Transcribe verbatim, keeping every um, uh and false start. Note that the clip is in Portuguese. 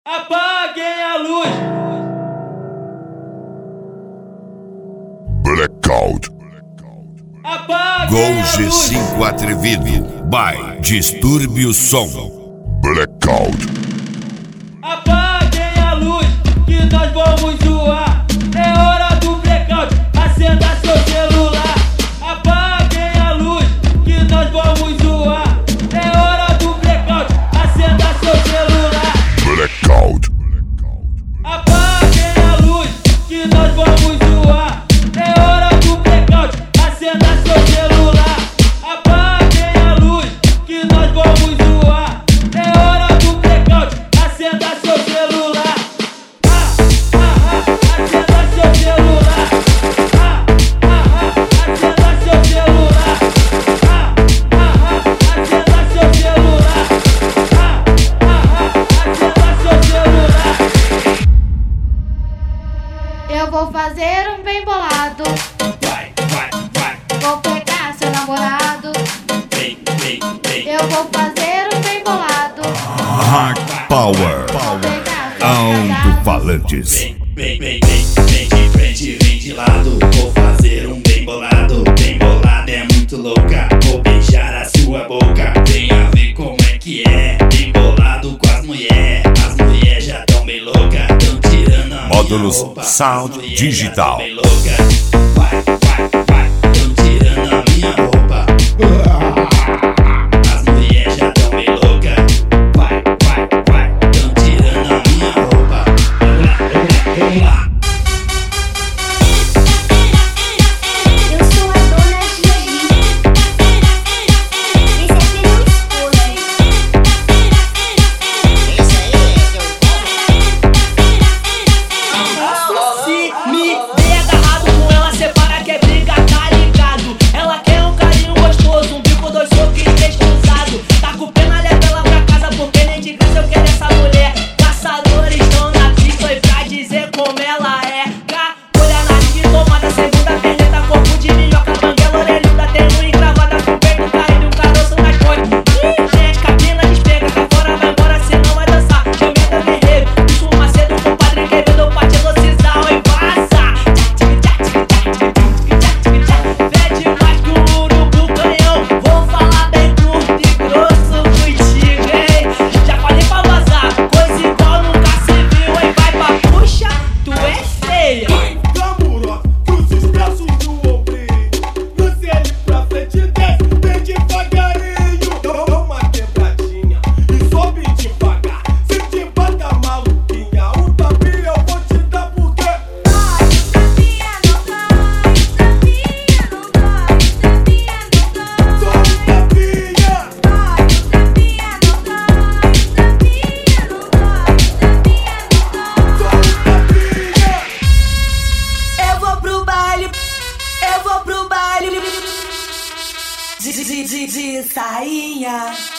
Apaguem a luz. Blackout. Apaguem Gol a G luz. cinco atrevido. By Distúrbio o Som. Blackout. Apaguem a luz, que nós vamos zoar. É hora do blackout, acenda seu celular. Apaguem a luz, que nós vamos zoar. É hora do blackout, acenda seu celular. Blackout. Apaguem a luz, que nós vamos zoar. É hora do blackout, acenda seu celular. Apaguem a luz, que nós vamos zoar. É hora do blackout, acenda seu celular. Ah, ah, ah, acenda seu celular. Ah, ah, ah, acenda seu celular. Ah, ah, ah, acenda seu celular. Ah, ah, ah, acenda seu celular. Eu vou fazer um bem bolado. Vai, vai, vai, Vou pegar seu namorado. vem, vem, vem. Eu vou fazer um bem bolado. Hard Power. Vou pegar seu casado. Alto-falantes. Vem, vem, vem, vem, vem de frente, vem de lado. Vou fazer um bem bolado. Bem bolado é muito louca. Vou beijar a sua boca. Venha ver como é que é. Bem bolado com as mulheres. As mulheres já tão bem louca. Tão tirando a Módulos minha roupa. Sound As mulheres Digital. já tão bem louca. Vai, vai, vai. Tão tirando a minha roupa. As mulheres já tão bem louca. Vai, vai, vai. Tão tirando a minha roupa. Vamos lá, vamos lá, vamos lá. Eu sou a dona Gigi. Esse aqui é meu esposo. Esse aí é eu Se me der agarrado com ela, separa que é briga, tá ligado? Ela quer um carinho gostoso, um bico, dois socos e três cruzados. Tá com pena, leva ela pra casa, porque nem de graça eu quero essa mulher. Caçadores estão na pista e pra dizer como ela é. Cá, olha na linha tomada, segunda perneta, corpo de minhoca, banguela, orelhuda, tem um encravada com o peito caindo, um caroço nas costas. Ih, cabina despega, cá fora vai embora, senão vai dançar. Chamada guerreiro, puxa o macedo com o padre quebrando o pate velocidade e passa. Vede mais que um urubu canhão. Vou falar bem curto e grosso contigo, hein? Já falei pra vazar, coisa igual nunca se viu, hein? Vai pra puxa, tu é feia. Namorou, cruza os braços no ombrinho. Cruza ele pra frente e desce, vem devagarinho. Dá dá uma quebradinha e sobe devagar. Se te bata maluquinha, um tapinha eu vou te dar porque só um tapinha. Só um tapinha. Eu vou pro baile, eu vou pro baile de, de, de, de sainha.